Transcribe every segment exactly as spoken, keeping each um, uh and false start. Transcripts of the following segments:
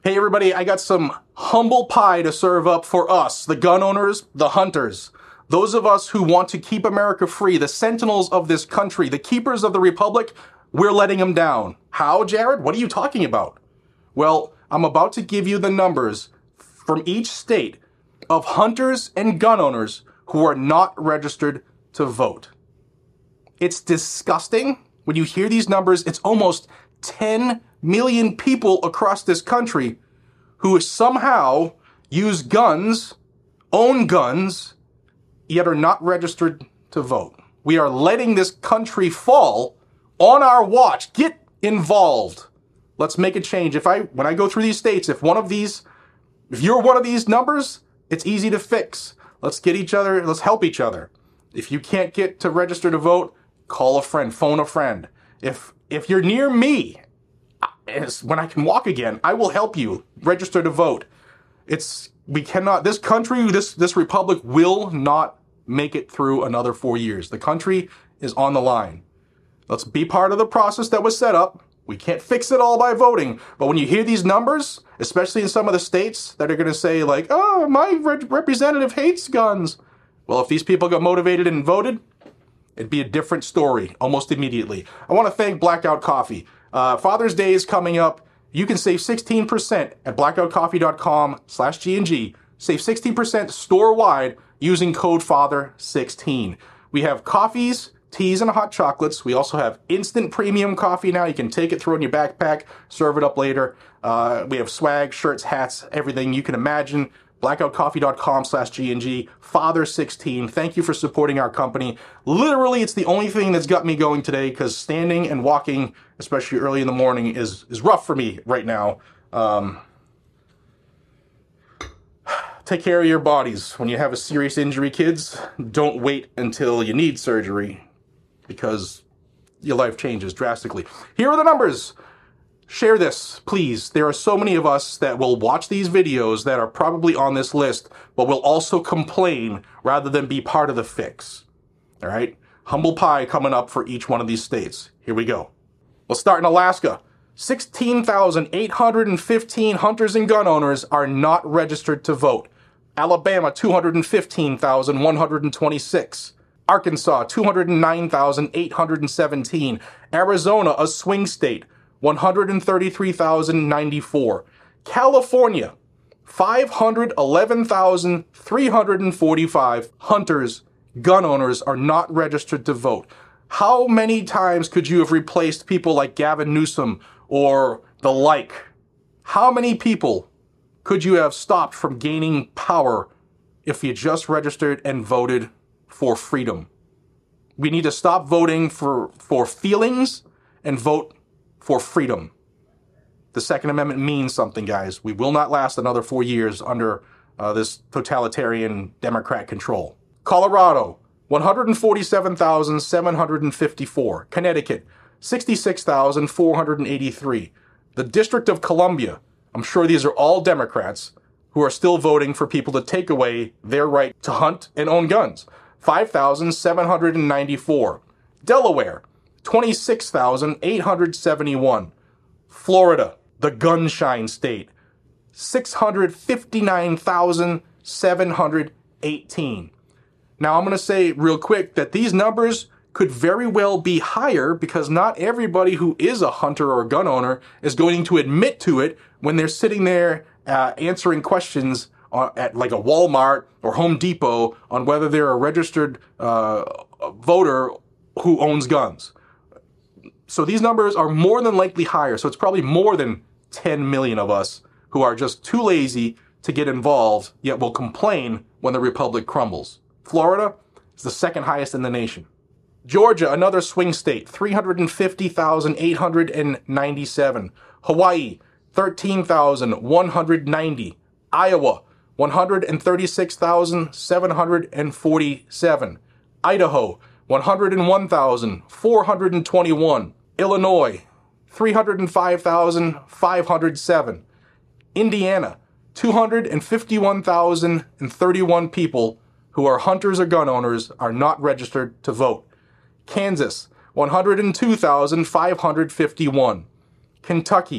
Hey everybody, I got some humble pie to serve up for us, the gun owners, the hunters, those of us who want to keep America free, the sentinels of this country, the keepers of the republic. We're letting them down. How, Jared? What are you talking about? Well, I'm about to give you the numbers from each state of hunters and gun owners who are not registered to vote. It's disgusting. When you hear these numbers, it's almost ten million people across this country who somehow use guns, own guns, yet are not registered to vote. We are letting this country fall on our watch. Get involved. Let's make a change. If I, when I go through these states, if one of these, if you're one of these numbers, it's easy to fix. Let's get each other, let's help each other. If you can't get to register to vote, call a friend, phone a friend. If, if you're near me, As when I can walk again, I will help you register to vote. It's, we cannot, this country, this, this republic will not make it through another four years. The country is on the line. Let's be part of the process that was set up. We can't fix it all by voting. But when you hear these numbers, especially in some of the states that are going to say like, oh, my re- representative hates guns. Well, if these people got motivated and voted, it'd be a different story almost immediately. I want to thank Blackout Coffee. Uh, Father's Day is coming up. You can save sixteen percent at blackoutcoffee.com slash G&G. Save sixteen percent store-wide using code father sixteen. We have coffees, teas, and hot chocolates. We also have instant premium coffee now. You can take it, throw it in your backpack, serve it up later. Uh, we have swag, shirts, hats, everything you can imagine. blackoutcoffee.com slash G&G, father sixteen. Thank you for supporting our company. Literally, it's the only thing that's got me going today because standing and walking, especially early in the morning, is, is rough for me right now. Um, take care of your bodies. When you have a serious injury, kids, don't wait until you need surgery because your life changes drastically. Here are the numbers. Share this, please. There are so many of us that will watch these videos that are probably on this list, but will also complain rather than be part of the fix. All right? Humble pie coming up for each one of these states. Here we go. Let's start in Alaska. sixteen thousand eight hundred fifteen hunters and gun owners are not registered to vote. Alabama, two hundred fifteen thousand one hundred twenty-six. Arkansas, two hundred nine thousand eight hundred seventeen. Arizona, a swing state, one hundred thirty-three thousand ninety-four. California, five hundred eleven thousand three hundred forty-five hunters, gun owners are not registered to vote. How many times could you have replaced people like Gavin Newsom or the like? How many people could you have stopped from gaining power if you just registered and voted for freedom? We need to stop voting for, for feelings and vote for freedom. The Second Amendment means something, guys. We will not last another four years under uh, this totalitarian Democrat control. Colorado, one hundred forty-seven thousand seven hundred fifty-four. Connecticut, sixty-six thousand four hundred eighty-three. The District of Columbia, I'm sure these are all Democrats who are still voting for people to take away their right to hunt and own guns. five thousand seven hundred ninety-four. Delaware, twenty-six thousand eight hundred seventy-one. Florida, the gunshine state, six hundred fifty-nine thousand seven hundred eighteen. Now, I'm going to say real quick that these numbers could very well be higher because not everybody who is a hunter or a gun owner is going to admit to it when they're sitting there uh, answering questions uh, at like a Walmart or Home Depot on whether they're a registered uh, voter who owns guns. So these numbers are more than likely higher. So it's probably more than ten million of us who are just too lazy to get involved, yet will complain when the republic crumbles. Florida is the second highest in the nation. Georgia, another swing state, three hundred fifty thousand eight hundred ninety-seven. Hawaii, thirteen thousand one hundred ninety. Iowa, one hundred thirty-six thousand seven hundred forty-seven. Idaho, one hundred one thousand four hundred twenty-one. Illinois, three hundred five thousand five hundred seven. Indiana, two hundred fifty-one thousand thirty-one people who are hunters or gun owners are not registered to vote. Kansas, one hundred two thousand five hundred fifty-one. Kentucky,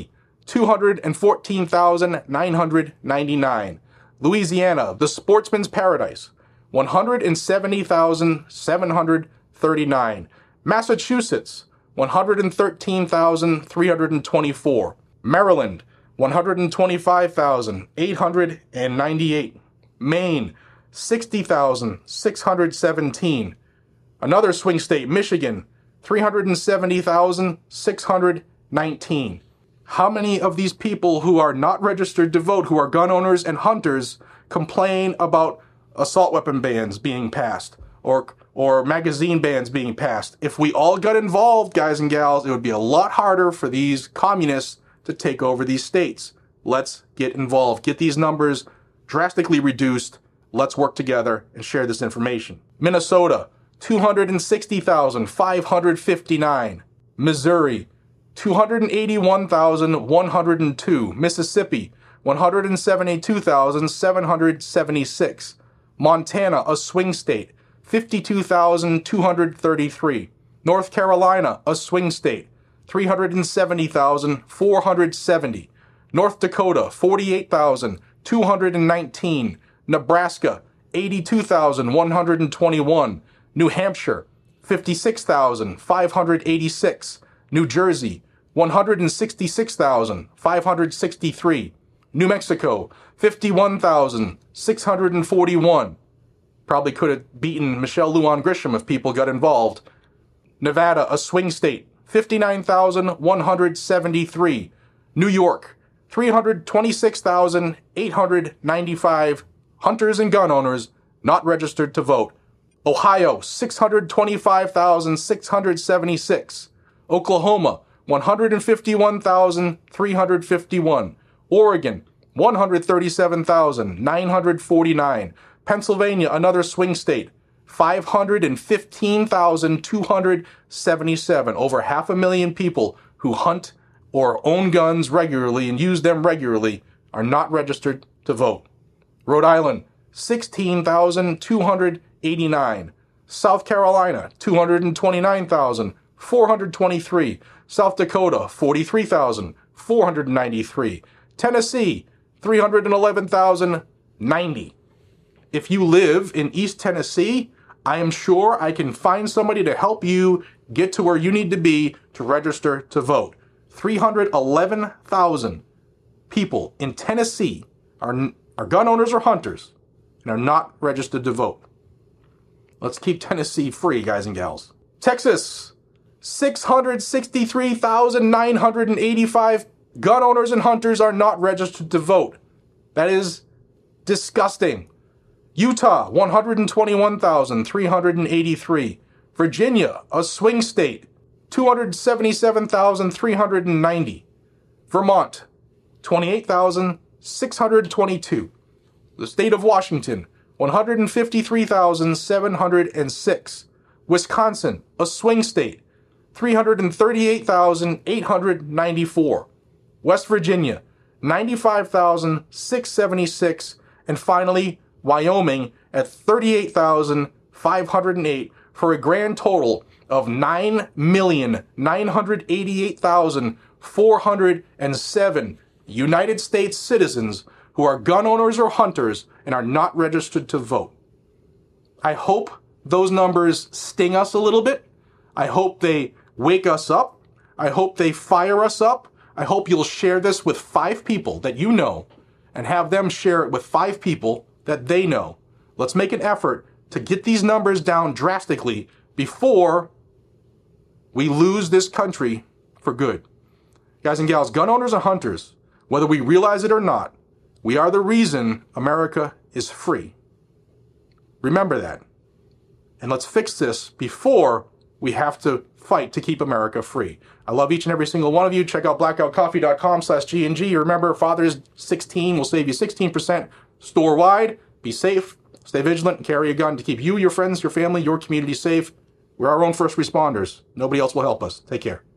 two hundred fourteen thousand nine hundred ninety-nine. Louisiana, the sportsman's paradise, one hundred seventy thousand seven hundred thirty-nine. Massachusetts, one hundred thirteen thousand three hundred twenty-four. Maryland, one hundred twenty-five thousand eight hundred ninety-eight. Maine, sixty thousand six hundred seventeen. Another swing state, Michigan, three hundred seventy thousand six hundred nineteen. How many of these people who are not registered to vote, who are gun owners and hunters, complain about assault weapon bans being passed or or magazine bans being passed? If we all got involved, guys and gals, it would be a lot harder for these communists to take over these states. Let's get involved. Get these numbers drastically reduced. Let's work together and share this information. Minnesota, two hundred sixty thousand five hundred fifty-nine. Missouri, two hundred eighty-one thousand one hundred two. Mississippi, one hundred seventy-two thousand seven hundred seventy-six. Montana, a swing state, fifty-two thousand two hundred thirty-three. North Carolina, a swing state, three hundred seventy thousand four hundred seventy. North Dakota, forty-eight thousand two hundred nineteen. Nebraska, eighty-two thousand one hundred twenty-one. New Hampshire, fifty-six thousand five hundred eighty-six. New Jersey, one hundred sixty-six thousand five hundred sixty-three. New Mexico, fifty-one thousand six hundred forty-one. Probably could have beaten Michelle Lujan Grisham if people got involved. Nevada, a swing state, fifty-nine thousand one hundred seventy-three. New York, three hundred twenty-six thousand eight hundred ninety-five hunters and gun owners not registered to vote. Ohio, six hundred twenty-five thousand six hundred seventy-six. Oklahoma, one hundred fifty-one thousand three hundred fifty-one. Oregon, one hundred thirty-seven thousand nine hundred forty-nine. Pennsylvania, another swing state, five hundred fifteen thousand two hundred seventy-seven. Over half a million people who hunt or own guns regularly and use them regularly are not registered to vote. Rhode Island, sixteen thousand two hundred eighty-nine. South Carolina, two hundred twenty-nine thousand four hundred twenty-three. South Dakota, forty-three thousand four hundred ninety-three. Tennessee, three hundred eleven thousand ninety. If you live in East Tennessee, I am sure I can find somebody to help you get to where you need to be to register to vote. three hundred eleven thousand people in Tennessee are, are gun owners or hunters and are not registered to vote. Let's keep Tennessee free, guys and gals. Texas, six hundred sixty-three thousand nine hundred eighty-five gun owners and hunters are not registered to vote. That is disgusting. Utah, one hundred twenty-one thousand three hundred eighty-three. Virginia, a swing state, two hundred seventy-seven thousand three hundred ninety. Vermont, twenty-eight thousand six hundred twenty-two. The state of Washington, one hundred fifty-three thousand seven hundred six. Wisconsin, a swing state, three hundred thirty-eight thousand eight hundred ninety-four. West Virginia, ninety-five thousand six hundred seventy-six. And finally, Wyoming at thirty-eight thousand five hundred eight for a grand total of nine million nine hundred eighty-eight thousand four hundred seven United States citizens who are gun owners or hunters and are not registered to vote. I hope those numbers sting us a little bit. I hope they wake us up. I hope they fire us up. I hope you'll share this with five people that you know and have them share it with five people that they know. Let's make an effort to get these numbers down drastically before we lose this country for good. Guys and gals, gun owners and hunters, whether we realize it or not, we are the reason America is free. Remember that. And let's fix this before we have to fight to keep America free. I love each and every single one of you. Check out blackoutcoffee.com slash G&G. Remember, Father's sixteen will save you sixteen percent store-wide. Be safe, stay vigilant, and carry a gun to keep you, your friends, your family, your community safe. We're our own first responders. Nobody else will help us. Take care.